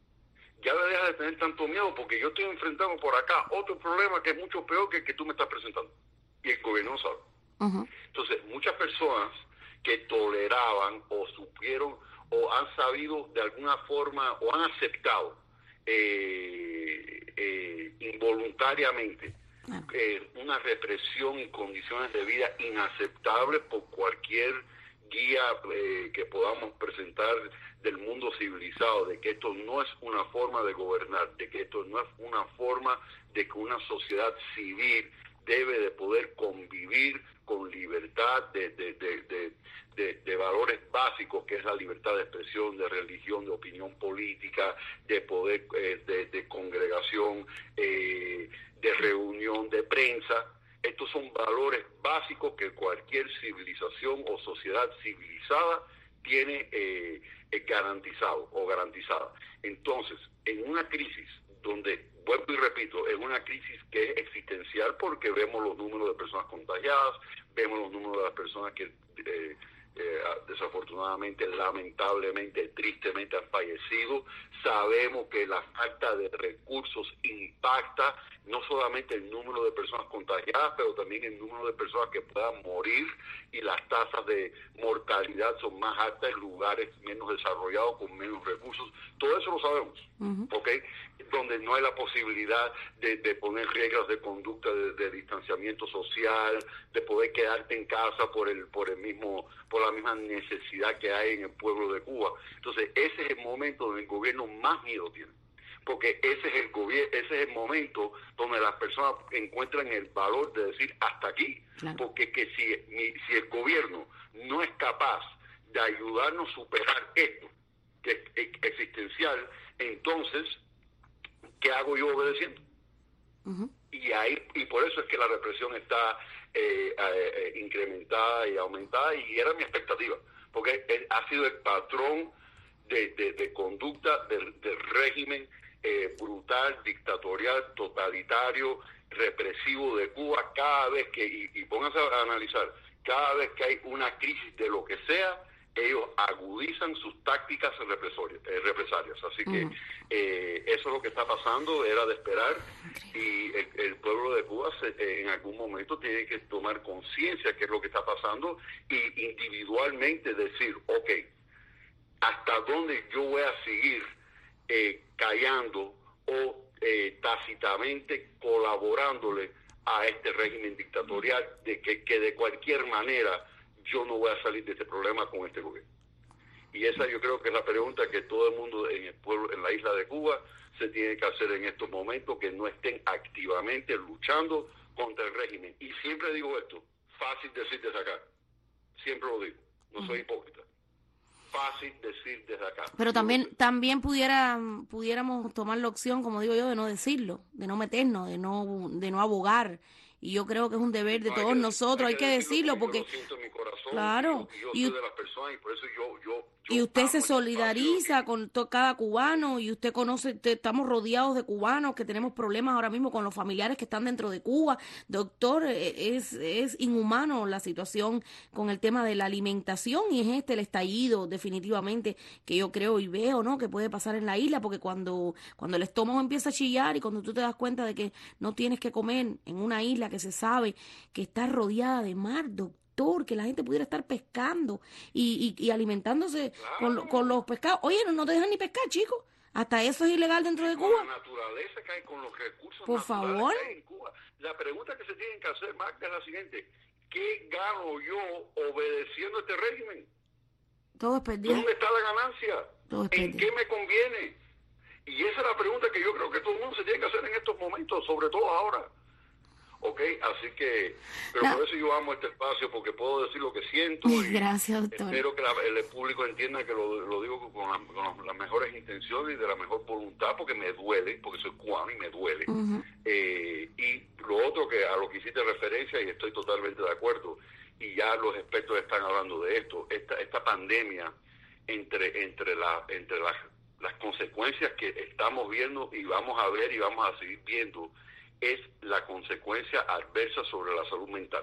ya le dejas de tener tanto miedo, porque yo estoy enfrentando por acá otro problema que es mucho peor que el que tú me estás presentando, y el gobierno no sabe. Uh-huh. Entonces, muchas personas que toleraban o supieron o han sabido de alguna forma o han aceptado eh, eh, involuntariamente eh, una represión y condiciones de vida inaceptables por cualquier guía eh, que podamos presentar del mundo civilizado, de que esto no es una forma de gobernar, de que esto no es una forma de que una sociedad civil debe de poder convivir con libertad de, de, de, de, de, de valores básicos, que es la libertad de expresión, de religión, de opinión política, de poder, eh, de, de congregación, eh, de reunión, de prensa. Estos son valores básicos que cualquier civilización o sociedad civilizada tiene eh, eh, garantizado o garantizada. Entonces, en una crisis donde, vuelvo y repito, es una crisis que es existencial porque vemos los números de personas contagiadas, vemos los números de las personas que eh, eh, desafortunadamente, lamentablemente, tristemente han fallecido. Sabemos que la falta de recursos impacta no solamente el número de personas contagiadas, pero también el número de personas que puedan morir, y las tasas de mortalidad son más altas en lugares menos desarrollados, con menos recursos. Todo eso lo sabemos, uh-huh. ¿ok? Donde no hay la posibilidad de, de poner reglas de conducta, de, de distanciamiento social, de poder quedarte en casa por el por el mismo por la misma necesidad que hay en el pueblo de Cuba. Entonces, ese es el momento donde el gobierno más miedo tiene, porque ese es el gobierno, ese es el momento donde las personas encuentran el valor de decir hasta aquí, claro. Porque que si, si el gobierno no es capaz de ayudarnos a superar esto, que es existencial, entonces, ¿qué hago yo obedeciendo? Uh-huh. Y ahí y por eso es que la represión está eh, eh, incrementada y aumentada, y era mi expectativa, porque él ha sido el patrón de, de, de conducta del, del régimen eh, brutal, dictatorial, totalitario, represivo de Cuba. Cada vez que, y, y pónganse a analizar, cada vez que hay una crisis de lo que sea, ellos agudizan sus tácticas represorias, eh, represalias. Así que uh-huh. eh, eso es lo que está pasando, era de esperar, y el, el pueblo de Cuba se, eh, en algún momento tiene que tomar conciencia de qué es lo que está pasando y individualmente decir, ok, ¿hasta dónde yo voy a seguir eh, callando o eh, tácitamente colaborándole a este régimen dictatorial, de que, que de cualquier manera yo no voy a salir de este problema con este gobierno? Y esa yo creo que es la pregunta que todo el mundo en el pueblo, en la isla de Cuba, se tiene que hacer en estos momentos, que no estén activamente luchando contra el régimen. Y siempre digo esto, fácil decir desde acá, siempre lo digo, no soy hipócrita. Fácil decir desde acá. Pero también también pudiera pudiéramos tomar la opción, como digo yo, de no decirlo, de no meternos, de no de no abogar. Y yo creo que es un deber de no, todos nosotros, hay que, hay que decirlo, porque, porque yo lo siento en mi corazón, claro, y yo, yo y, soy de las personas, y por eso yo, yo, yo y usted se solidariza con to, cada cubano, y usted conoce, te, estamos rodeados de cubanos que tenemos problemas ahora mismo con los familiares que están dentro de Cuba. Doctor, es, es inhumano la situación con el tema de la alimentación, y es este el estallido definitivamente que yo creo y veo, ¿no?, que puede pasar en la isla, porque cuando, cuando el estómago empieza a chillar y cuando tú te das cuenta de que no tienes que comer en una isla que se sabe que está rodeada de mar, doctor, que la gente pudiera estar pescando y, y, y alimentándose claro. con, con los pescados. Oye, no, no te dejan ni pescar, chicos. Hasta eso es ilegal dentro de Cuba. Con la naturaleza que hay, con los recursos Por naturales favor. que hay en Cuba. La pregunta que se tienen que hacer, Magda, es la siguiente: ¿qué gano yo obedeciendo este régimen? Todo es perdido. ¿Dónde está la ganancia? Todo es ¿En qué me conviene? Y esa es la pregunta que yo creo que todo el mundo se tiene que hacer en estos momentos, sobre todo ahora. Ok, así que, pero no. por eso yo amo este espacio, porque puedo decir lo que siento. Y gracias, doctor. Espero que la, el público entienda que lo, lo digo con, la, con las mejores intenciones y de la mejor voluntad, porque me duele, porque soy cubano y me duele. Uh-huh. eh, y lo otro, que a lo que hiciste referencia, y estoy totalmente de acuerdo, y ya los expertos están hablando de esto, esta, esta pandemia, entre, entre, la, entre las, las consecuencias que estamos viendo y vamos a ver y vamos a seguir viendo, es la consecuencia adversa sobre la salud mental.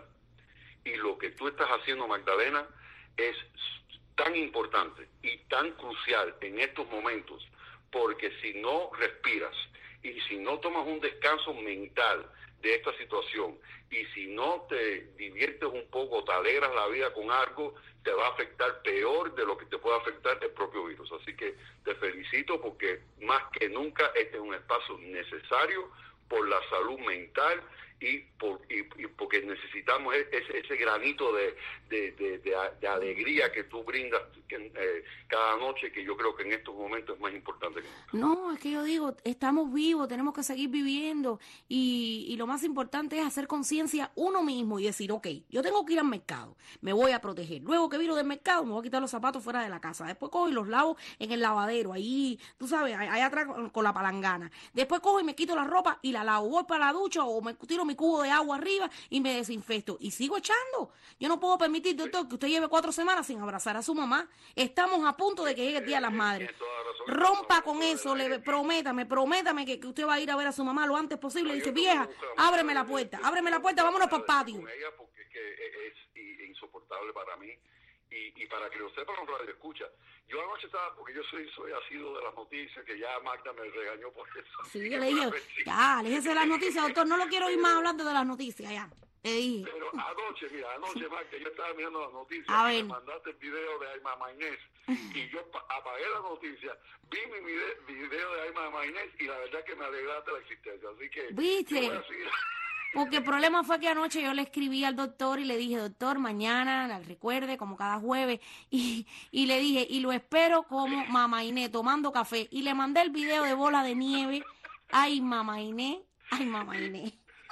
Y lo que tú estás haciendo, Magdalena, es tan importante y tan crucial en estos momentos, porque si no respiras y si no tomas un descanso mental de esta situación, y si no te diviertes un poco, te alegras la vida con algo, te va a afectar peor de lo que te puede afectar el propio virus. Así que te felicito, porque más que nunca este es un espacio necesario por la salud mental y, por, y, y porque necesitamos ese, ese granito de, de, de, de, de alegría que tú brindas eh, cada noche, que yo creo que en estos momentos es más importante que nunca. No, es que yo digo, estamos vivos, tenemos que seguir viviendo y, y lo más importante es hacer conciencia uno mismo y decir, ok, yo tengo que ir al mercado, me voy a proteger. Luego que viro del mercado, me voy a quitar los zapatos fuera de la casa. Después cojo y los lavo en el lavadero, ahí, tú sabes, ahí atrás con, con la palangana. Después cojo y me quito la ropa y la lavo. Voy para la ducha o me tiro mi cubo de agua arriba y me desinfecto. Y sigo echando. Yo no puedo permitir, doctor, que usted lleve cuatro semanas sin abrazar a su mamá. Estamos a punto de que llegue el Día de las Madres. Rompa con eso, le, prométame, prométame que, que usted va a ir a ver a su mamá lo antes posible. Y dice, vieja, ábreme la puerta, ábreme la puerta, vámonos para el patio. Porque es que es insoportable para mí. Y, y para que lo sepan los radio escucha, yo anoche estaba, porque yo soy soy asiduo de las noticias, que ya Magda me regañó por eso. Sí, yo le dije, ya, aléjese de las noticias, doctor, no lo quiero oír más hablando de las noticias, ya, le dije. Pero anoche, mira, anoche, Magda, yo estaba mirando las noticias, a y ver. me mandaste el video de Ayma Maynés, y yo apagué la noticia, vi mi video, video de Ayma Maynés, y la verdad que me alegraste la existencia, así que... ¿Viste? Porque el problema fue que anoche yo le escribí al doctor y le dije, doctor, mañana, recuerde, como cada jueves, y, y le dije, y lo espero como Mamá Inés, tomando café, y le mandé el video de bola de nieve, ay, Mamá Inés, ay, Mamá Inés.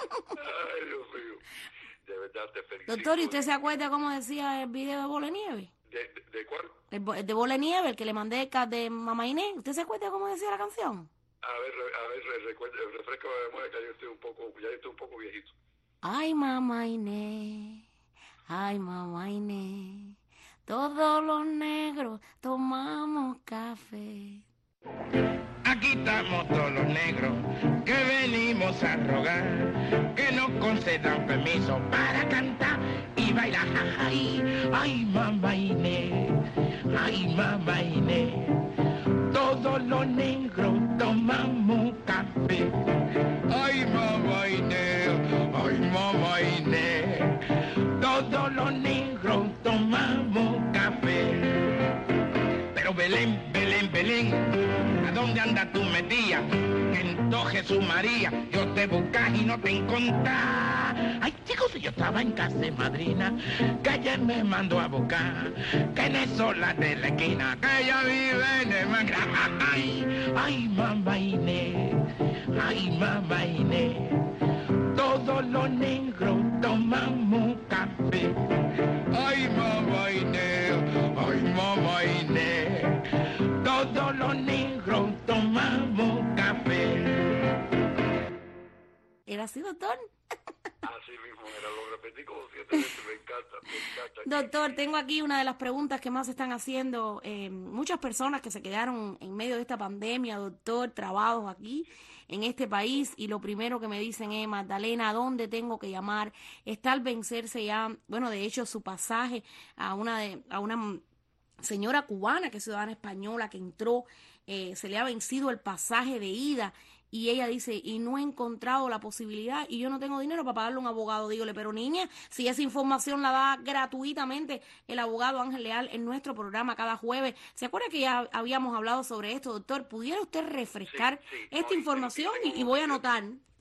Ay, Dios mío, de verdad te felicito. Doctor, ¿y usted se acuerda cómo decía el video de bola de nieve? ¿De, de, de cuál? El, el de bola de nieve, el que le mandé de Mamá Inés, ¿usted se acuerda cómo decía la canción? A ver, a ver, recuerda, refresca la memoria, que yo estoy un poco, ya estoy un poco viejito. Ay, Mamá Inés, ay, Mamá Inés, todos los negros tomamos café. Aquí estamos todos los negros que venimos a rogar que nos concedan permiso para cantar y bailar. Ay, ay, Mamá Inés, ay, Mamá Inés, todos los negros tomamos café. Ay, Mamá Inés, ay, Mamá Inés, todos los negros tomamos café. Pero Belén, Belén, Belén, ¿a dónde andas tú metida? Que en todo Jesús María yo te buscas y no te encontrás. Ay, chicos, yo estaba en casa de madrina, que ella me mandó a buscar, que en eso la de la esquina, que ella vive en el mangra. Ay, ay, Mamá Inés, ay, Mamá Inés, todos los negros tomamos café. Ay, Mamá Inés, ay, Mamá Inés, todos los negros tomamos café. ¿Era así, doctor? Así mismo era, lo repetí como siete veces, me encanta, me encanta. Doctor, tengo aquí una de las preguntas que más están haciendo eh, muchas personas que se quedaron en medio de esta pandemia, doctor, trabados aquí en este país, y lo primero que me dicen es, Magdalena, ¿a dónde tengo que llamar? Está al vencerse ya, bueno, de hecho, su pasaje a una de, a una señora cubana que es ciudadana española que entró, eh, se le ha vencido el pasaje de ida, y ella dice, y no he encontrado la posibilidad, y yo no tengo dinero para pagarle a un abogado. Dígole, pero niña, si esa información la da gratuitamente el abogado Ángel Leal en nuestro programa cada jueves. ¿Se acuerda que ya habíamos hablado sobre esto, doctor? ¿Pudiera usted refrescar sí, sí, esta no, información? Y, y, y voy a anotar.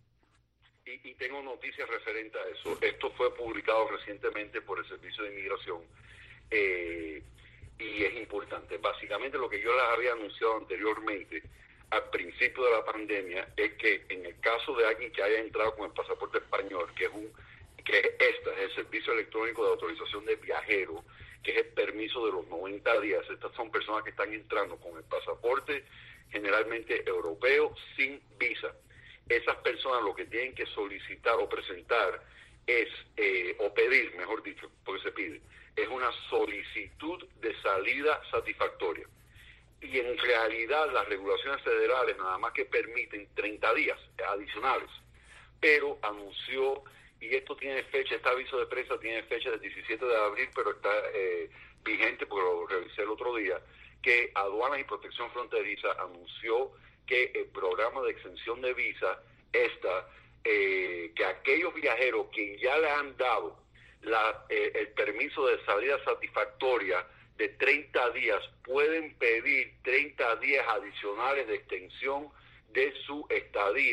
Y, y tengo noticias referentes a eso. Esto fue publicado recientemente por el Servicio de Inmigración. Eh, y es importante. Básicamente lo que yo les había anunciado anteriormente, al principio de la pandemia, es que en el caso de alguien que haya entrado con el pasaporte español, que es un que esta es el servicio electrónico de autorización de viajero, que es el permiso de los noventa días, estas son personas que están entrando con el pasaporte generalmente europeo sin visa. Esas personas lo que tienen que solicitar o presentar es, eh, o pedir, mejor dicho, porque se pide, es una solicitud de salida satisfactoria. Y en realidad las regulaciones federales nada más que permiten treinta días adicionales, pero anunció, y esto tiene fecha, este aviso de prensa tiene fecha del diecisiete de abril, pero está eh, vigente porque lo revisé el otro día, que Aduanas y Protección Fronteriza anunció que el programa de exención de visa, esta, eh, que aquellos viajeros que ya le han dado la, eh, el permiso de salida satisfactoria de treinta días, pueden pedir treinta días adicionales de extensión de su estadía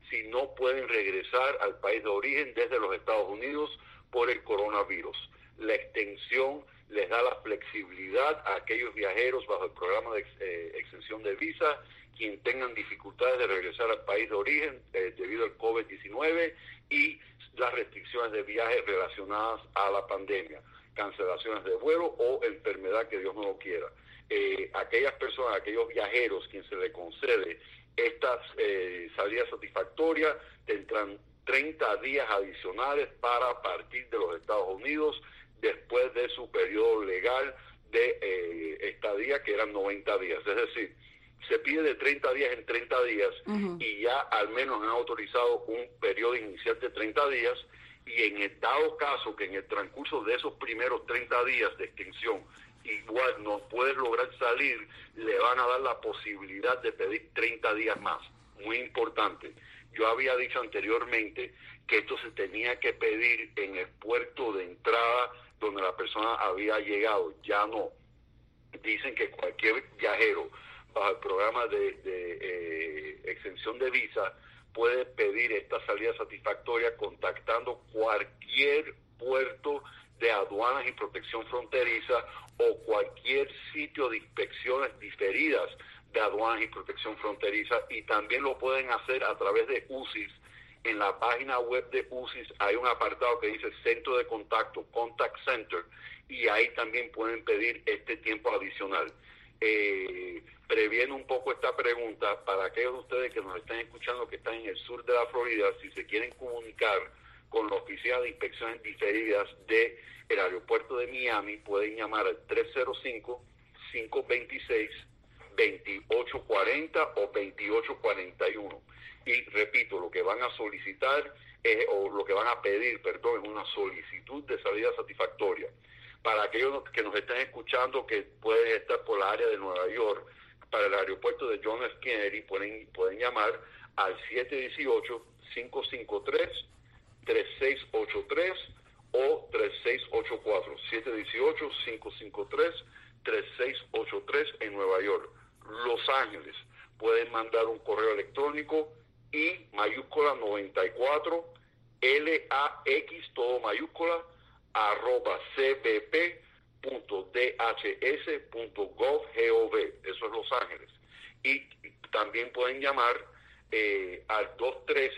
si no pueden regresar al país de origen desde los Estados Unidos por el coronavirus. La extensión les da la flexibilidad a aquellos viajeros bajo el programa de ex, eh, exención de visa, quien tengan dificultades de regresar al país de origen eh, debido al COVID diecinueve y las restricciones de viaje relacionadas a la pandemia, cancelaciones de vuelo o enfermedad que Dios no lo quiera. Eh, aquellas personas, aquellos viajeros quien se le concede estas eh, salidas satisfactorias tendrán treinta días adicionales para partir de los Estados Unidos después de su periodo legal de eh, estadía, que eran noventa días. Es decir, se pide de treinta días en treinta días uh-huh. y ya al menos han autorizado un periodo inicial de treinta días, y en el dado caso que en el transcurso de esos primeros treinta días de extensión igual no puedes lograr salir, le van a dar la posibilidad de pedir treinta días más. Muy importante. Yo había dicho anteriormente que esto se tenía que pedir en el puerto de entrada donde la persona había llegado. Ya no. Dicen que cualquier viajero bajo el programa de, de eh, exención de visa puede pedir esta salida satisfactoria contactando cualquier puerto de aduanas y protección fronteriza o cualquier sitio de inspecciones diferidas de aduanas y protección fronteriza, y también lo pueden hacer a través de U C I S. En la página web de U C I S hay un apartado que dice Centro de Contacto, Contact Center, y ahí también pueden pedir este tiempo adicional. Eh, previendo un poco esta pregunta, para aquellos de ustedes que nos están escuchando que están en el sur de la Florida, si se quieren comunicar con la Oficina de Inspecciones Diferidas del aeropuerto de Miami, pueden llamar al tres cero cinco, cinco dos seis, dos ocho cuatro cero o veintiocho cuarenta y uno. Y repito, lo que van a solicitar es, o lo que van a pedir, perdón, es una solicitud de salida satisfactoria. Para aquellos que nos están escuchando que pueden estar por la área de Nueva York, para el aeropuerto de John F. Kennedy, pueden, pueden llamar al siete uno ocho, cinco cinco tres, tres seis ocho tres o tres seis ocho cuatro. siete uno ocho, cinco cinco tres, tres seis ocho tres en Nueva York. Los Ángeles, pueden mandar un correo electrónico I mayúscula noventa y cuatro, L A X todo mayúscula, arroba cbp punto d h s punto gov, eso es Los Ángeles. Y también pueden llamar eh, al dos uno tres,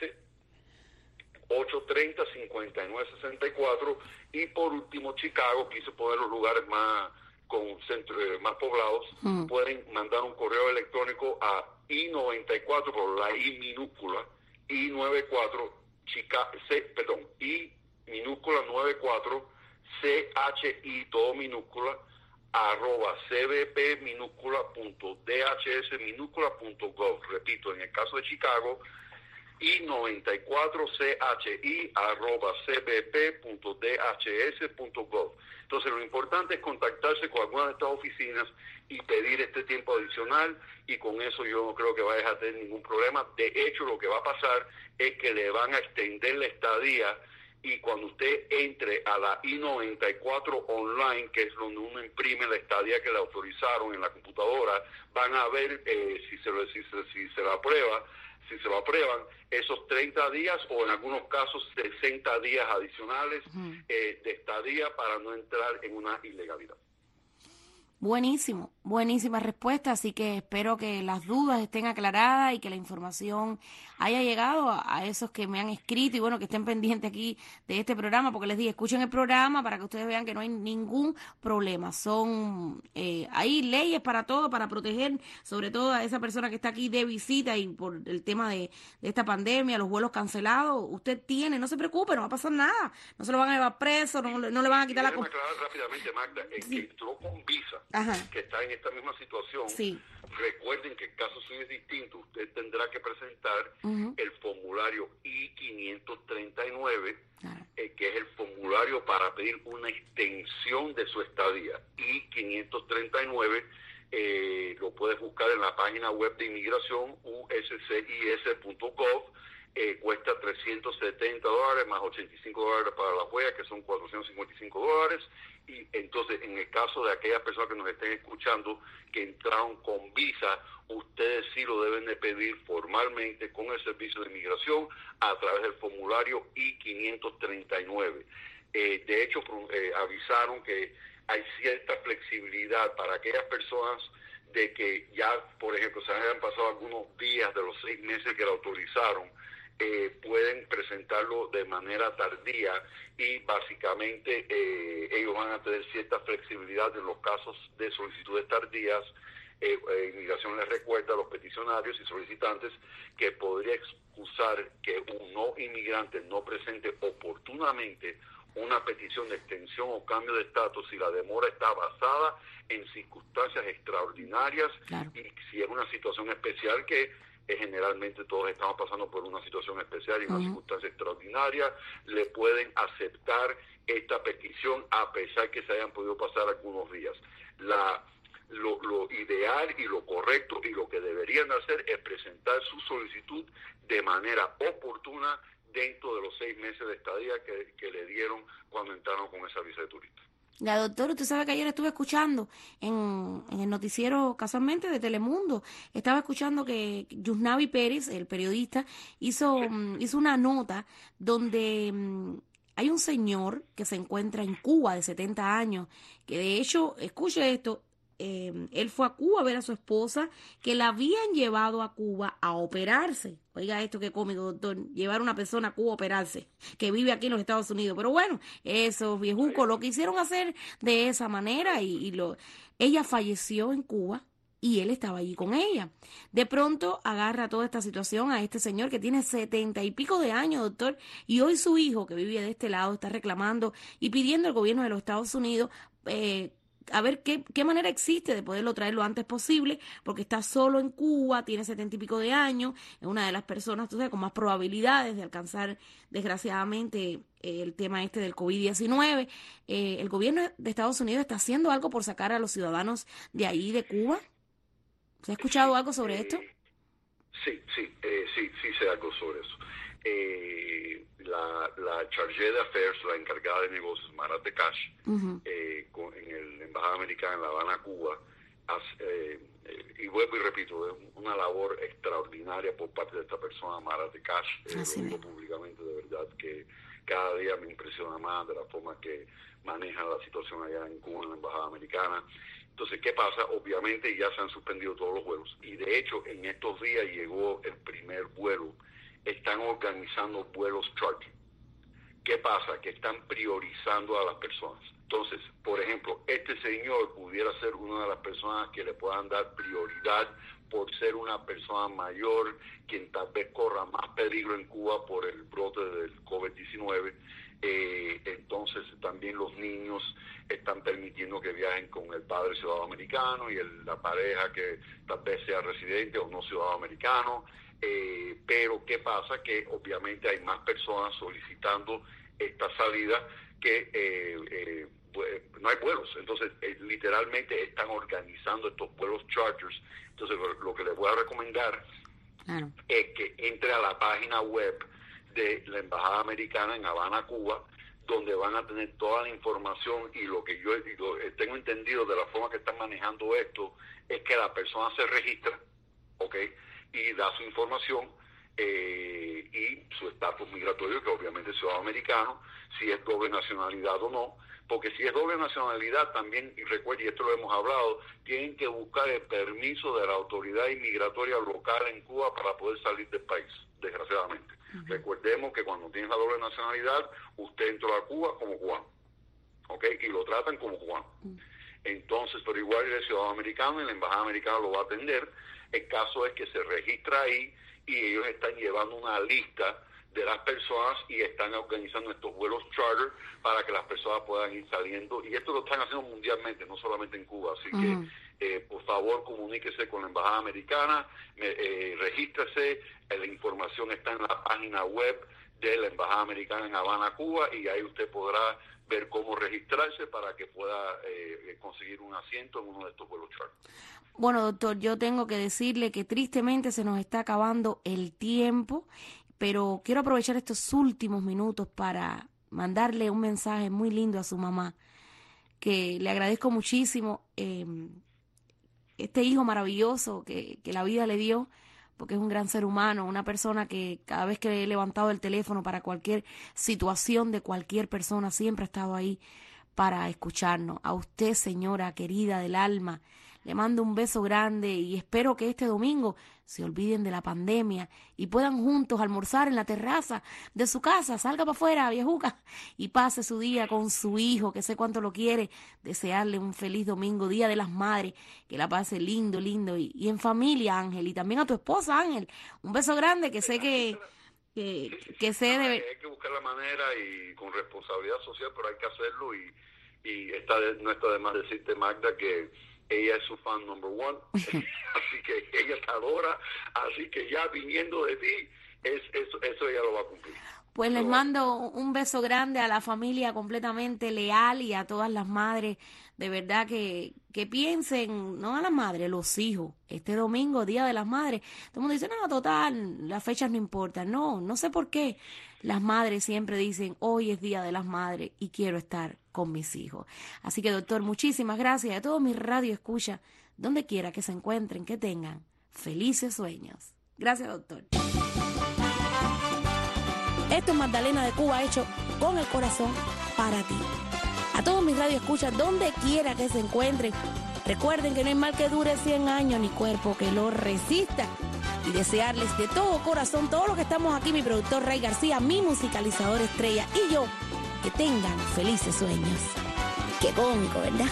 ocho tres cero, cinco nueve seis cuatro. Y por último, Chicago, quise poner los lugares más con centro, eh, más poblados, mm. pueden mandar un correo electrónico a I noventa y cuatro, por la I minúscula, I noventa y cuatro, Chica, C, perdón, I minúscula noventa y cuatro, C H I todo minúscula, arroba cbp minúscula punto dhs minúscula punto gov. Repito, en el caso de Chicago, I noventa y cuatro C H I arroba cbp punto dhs punto gov. Entonces, lo importante es contactarse con alguna de estas oficinas y pedir este tiempo adicional, y con eso yo no creo que vayas a tener ningún problema. De hecho, lo que va a pasar es que le van a extender la estadía, y cuando usted entre a la I noventa y cuatro online, que es donde uno imprime la estadía que le autorizaron en la computadora, van a ver eh, si se lo, si, si se la aprueba, si se lo aprueban, esos treinta días o en algunos casos sesenta días adicionales uh-huh. eh, de estadía para no entrar en una ilegalidad. Buenísimo, buenísima respuesta, así que espero que las dudas estén aclaradas y que la información haya llegado a, a esos que me han escrito, y bueno, que estén pendientes aquí de este programa, porque les dije, escuchen el programa para que ustedes vean que no hay ningún problema. Son, eh, hay leyes para todo, para proteger sobre todo a esa persona que está aquí de visita, y por el tema de, de esta pandemia, los vuelos cancelados, usted tiene, no se preocupe, no va a pasar nada, no se lo van a llevar preso, no, no le van a quitar la... Déjame aclarar rápidamente, Magda, el sí. que entró con visa, Ajá. que está en esta misma situación, sí. recuerden que el caso suyo es distinto. Usted tendrá que presentar uh-huh. el formulario I quinientos treinta y nueve, claro. eh, que es el formulario para pedir una extensión de su estadía. I quinientos treinta y nueve eh, lo puedes buscar en la página web de inmigración, u s c i s punto gov. eh, cuesta trescientos setenta dólares más ochenta y cinco dólares para la huella, que son cuatrocientos cincuenta y cinco dólares. Y entonces, en el caso de aquellas personas que nos estén escuchando que entraron con visa, ustedes sí lo deben de pedir formalmente con el Servicio de Inmigración a través del formulario I quinientos treinta y nueve. Eh, de hecho, eh, avisaron que hay cierta flexibilidad para aquellas personas de que ya, por ejemplo, se hayan pasado algunos días de los seis meses que la autorizaron, eh, pueden presentarlo de manera tardía y básicamente eh, ellos van a tener cierta flexibilidad en los casos de solicitudes tardías. Eh, eh, Inmigración les recuerda a los peticionarios y solicitantes que podría excusar que un no inmigrante no presente oportunamente una petición de extensión o cambio de estatus si la demora está basada en circunstancias extraordinarias. Claro. Y si es una situación especial, que eh, generalmente todos estamos pasando por una situación especial y una uh-huh. circunstancia extraordinaria, le pueden aceptar esta petición a pesar que se hayan podido pasar algunos días. La Lo, lo ideal y lo correcto y lo que deberían hacer es presentar su solicitud de manera oportuna dentro de los seis meses de estadía que, que le dieron cuando entraron con esa visa de turista. Ya, doctor, usted sabe que ayer estuve escuchando en, en el noticiero casualmente de Telemundo, estaba escuchando que Yusnavi Pérez, el periodista, hizo, sí. um, hizo una nota donde um, hay un señor que se encuentra en Cuba de setenta años, que de hecho, escuche esto, Eh, él fue a Cuba a ver a su esposa, que la habían llevado a Cuba a operarse. Oiga esto qué cómico, doctor, llevar a una persona a Cuba a operarse, que vive aquí en los Estados Unidos. Pero bueno, esos viejucos lo quisieron hacer de esa manera y, y lo, ella falleció en Cuba y él estaba allí con ella. De pronto agarra toda esta situación a este señor que tiene setenta y pico de años, doctor, y hoy su hijo, que vive de este lado, está reclamando y pidiendo al gobierno de los Estados Unidos eh, a ver qué, qué manera existe de poderlo traer lo antes posible, porque está solo en Cuba, tiene setenta y pico de años, es una de las personas, tú sabes, con más probabilidades de alcanzar, desgraciadamente, eh, el tema este del COVID diecinueve. Eh, ¿El gobierno de Estados Unidos está haciendo algo por sacar a los ciudadanos de ahí, de Cuba? ¿Se ha escuchado algo sobre esto? Sí, sí, eh, sí, sí sé algo sobre eso. Eh, la, la chargée de affairs, la encargada de negocios, Mara Tekash, uh-huh. eh, con, en el, la Embajada Americana en La Habana, Cuba, hace, eh, eh, y vuelvo y repito, es una labor extraordinaria por parte de esta persona, Mara Tekash, eh, lo digo públicamente, de verdad que cada día me impresiona más de la forma que maneja la situación allá en Cuba, en la Embajada Americana. Entonces, ¿qué pasa? Obviamente ya se han suspendido todos los vuelos, y de hecho en estos días llegó el primer vuelo. Están organizando vuelos charter. ¿Qué pasa? Que están priorizando a las personas. Entonces, por ejemplo, este señor pudiera ser una de las personas que le puedan dar prioridad por ser una persona mayor, quien tal vez corra más peligro en Cuba por el brote del COVID diecinueve. Eh, entonces, también los niños están permitiendo que viajen con el padre ciudadano americano y el, la pareja que tal vez sea residente o no ciudadano americano. Eh, pero ¿qué pasa? Que obviamente hay más personas solicitando esta salida que eh, eh, pues, no hay vuelos. Entonces, eh, literalmente están organizando estos vuelos charters. Entonces, lo, lo que les voy a recomendar claro. es que entre a la página web de la Embajada Americana en Habana, Cuba, donde van a tener toda la información, y lo que yo lo, eh, tengo entendido de la forma que están manejando esto es que la persona se registra, ¿ok?, y da su información eh, y su estatus migratorio, que obviamente es ciudadano americano, si es doble nacionalidad o no, porque si es doble nacionalidad también, y recuerde, y esto lo hemos hablado, tienen que buscar el permiso de la autoridad inmigratoria local en Cuba para poder salir del país, desgraciadamente. Uh-huh. Recordemos que cuando tienes la doble nacionalidad, usted entró a Cuba como cubano, ¿ok?, y lo tratan como cubano. Uh-huh. Entonces, pero igual el ciudadano americano y la embajada americana lo va a atender. El caso es que se registra ahí y ellos están llevando una lista de las personas y están organizando estos vuelos charter para que las personas puedan ir saliendo. Y esto lo están haciendo mundialmente, no solamente en Cuba. Así uh-huh. que, eh, por favor, comuníquese con la Embajada Americana, eh, regístrese. La información está en la página web de la Embajada Americana en Habana, Cuba, y ahí usted podrá ver cómo registrarse para que pueda eh, conseguir un asiento en uno de estos vuelos charter. Bueno, doctor, yo tengo que decirle que tristemente se nos está acabando el tiempo, pero quiero aprovechar estos últimos minutos para mandarle un mensaje muy lindo a su mamá, que le agradezco muchísimo eh, este hijo maravilloso que, que la vida le dio, porque es un gran ser humano, una persona que cada vez que he levantado el teléfono para cualquier situación de cualquier persona, siempre ha estado ahí para escucharnos. A usted, señora querida del alma, le mando un beso grande y espero que este domingo se olviden de la pandemia y puedan juntos almorzar en la terraza de su casa. Salga para afuera, viejuca, y pase su día con su hijo, que sé cuánto lo quiere. Desearle un feliz domingo, Día de las Madres, que la pase lindo, lindo y, y en familia, Ángel. Y también a tu esposa, Ángel. Un beso grande, que sé que... que, que sé de... Hay que buscar la manera y con responsabilidad social, pero hay que hacerlo y, y está de, no está de más decirte, Magda, que ella es su fan number one, así que ella te adora, así que ya viniendo de ti, es, eso, eso ella lo va a cumplir. Pues les mando un beso grande a la familia completamente leal y a todas las madres, de verdad que, que piensen, no a las madres, los hijos. Este domingo, Día de las Madres, todo el mundo dice, no, total, las fechas no importan. No, no sé por qué. Las madres siempre dicen, hoy es Día de las Madres y quiero estar con mis hijos. Así que, doctor, muchísimas gracias a todos mis radioescuchas, donde quiera que se encuentren, que tengan felices sueños. Gracias, doctor. Esto es Magdalena de Cuba, hecho con el corazón para ti. A todos mis radioescuchas, donde quiera que se encuentren, recuerden que no hay mal que dure cien años, ni cuerpo que lo resista. Y desearles de todo corazón, todos los que estamos aquí, mi productor Ray García, mi musicalizador estrella y yo, que tengan felices sueños. Qué cómico, ¿verdad?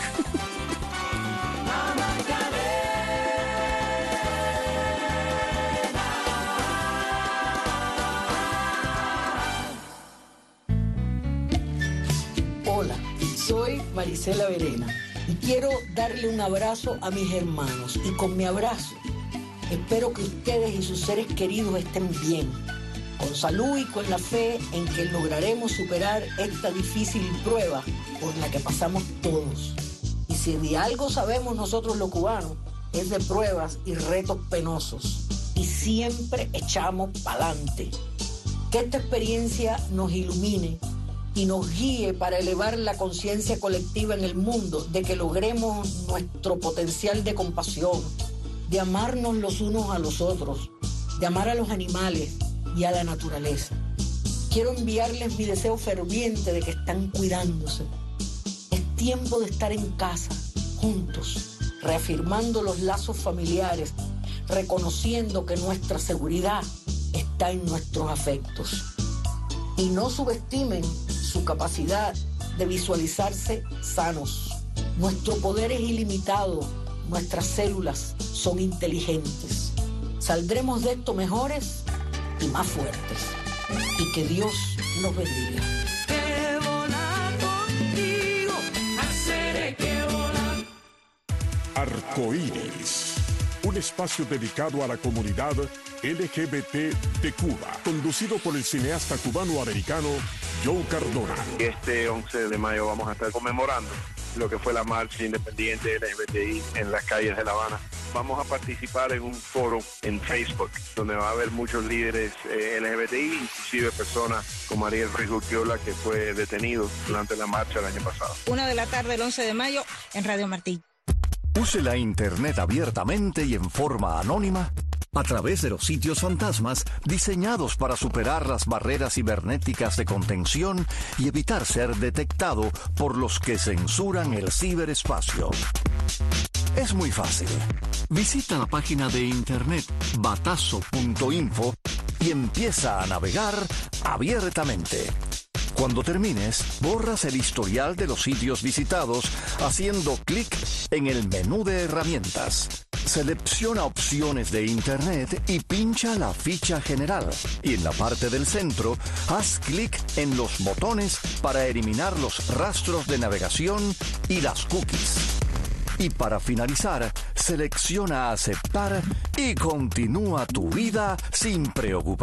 Hola, soy Marisela Verena y quiero darle un abrazo a mis hermanos. Y con mi abrazo espero que ustedes y sus seres queridos estén bien, con salud y con la fe en que lograremos superar esta difícil prueba por la que pasamos todos. Y si de algo sabemos nosotros los cubanos, es de pruebas y retos penosos. Y siempre echamos pa'lante. Que esta experiencia nos ilumine y nos guíe para elevar la conciencia colectiva en el mundo, de que logremos nuestro potencial de compasión, de amarnos los unos a los otros, de amar a los animales y a la naturaleza. Quiero enviarles mi deseo ferviente de que están cuidándose. Es tiempo de estar en casa, juntos, reafirmando los lazos familiares, reconociendo que nuestra seguridad está en nuestros afectos. Y no subestimen su capacidad de visualizarse sanos. Nuestro poder es ilimitado, nuestras células son inteligentes. Saldremos de esto mejores y más fuertes. Y que Dios nos bendiga. Que volar contigo, hacer que volar. Arcoíris, un espacio dedicado a la comunidad L G B T de Cuba, conducido por el cineasta cubano-americano Joe Cardona. Este once de mayo vamos a estar conmemorando lo que fue la marcha independiente L G B T I en las calles de La Habana. Vamos a participar en un foro en Facebook, donde va a haber muchos líderes eh, L G B T I, inclusive personas como Ariel Ruiz Urquiola, que fue detenido durante la marcha el año pasado. Una de la tarde el once de mayo en Radio Martí. Use la Internet abiertamente y en forma anónima a través de los sitios fantasmas diseñados para superar las barreras cibernéticas de contención y evitar ser detectado por los que censuran el ciberespacio. Es muy fácil. Visita la página de internet batazo punto info y empieza a navegar abiertamente. Cuando termines, borras el historial de los sitios visitados haciendo clic en el menú de herramientas. Selecciona opciones de Internet y pincha la ficha general. Y en la parte del centro, haz clic en los botones para eliminar los rastros de navegación y las cookies. Y para finalizar, selecciona aceptar y continúa tu vida sin preocupación.